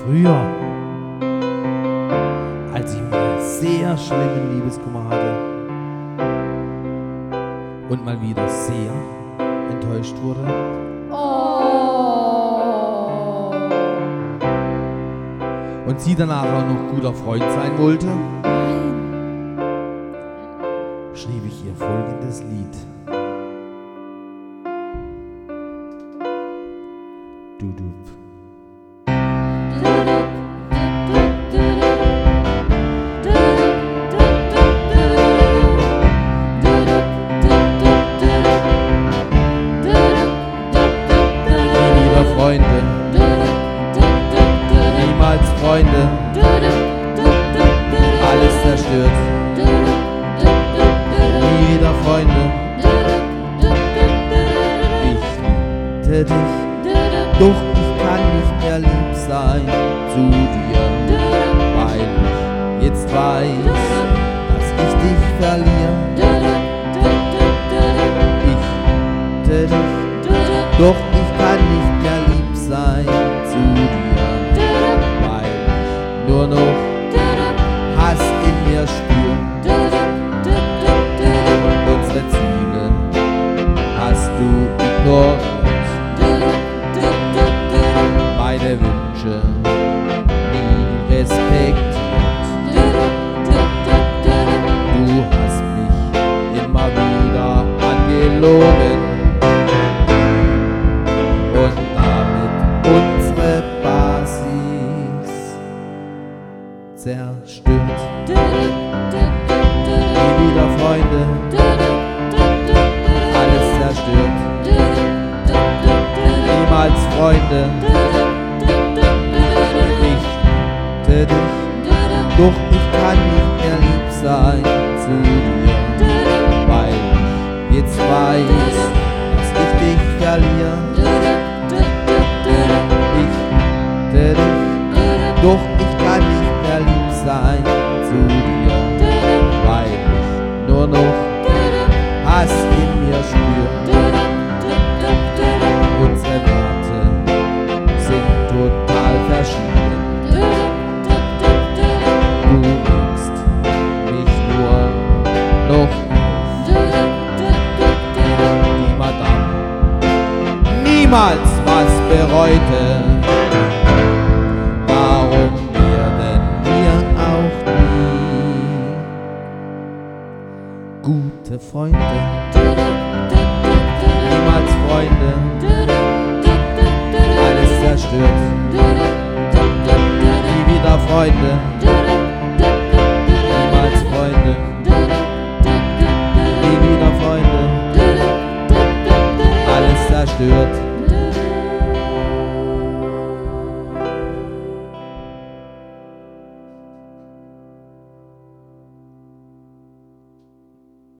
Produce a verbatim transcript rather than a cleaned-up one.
Früher, als ich mal sehr schlimmen Liebeskummer hatte und mal wieder sehr enttäuscht wurde. Oh. Und sie danach auch noch guter Freund sein wollte, schrieb ich ihr folgendes Lied. Du, du. Freunde, niemals Freunde, alles zerstört, nie wieder Freunde. Ich liebte dich, doch ich kann nicht mehr lieb sein zu dir, weil ich jetzt weiß, dass ich dich verliere. Ich liebte dich, doch ich kann nicht mehr lieb sein zu dir, weil ich nur noch Hass in mir spür. Unsere Ziele hast du ignoriert, meine Wünsche nie respektiert. Du hast mich immer wieder angelogen und damit unsere Basis zerstört. Nie wieder Freunde, alles zerstört. Niemals Freunde, ich liebte dich, doch ich kann nicht mehr lieb sein zu dir, weil ich jetzt weiß, dass ich dich verliere. Ich liebte dich, doch ich kann nicht mehr lieb sein zu dir, weil ich nur noch Hass in mir spür. Unsere Werte sind total verschieden. Du regst mich nur noch auf. Die Madame niemals was bereute. Warum werden wir auch nie gute Freunde? Niemals Freunde, alles zerstört. Nie wieder Freunde, niemals Freunde, nie wieder Freunde, alles zerstört.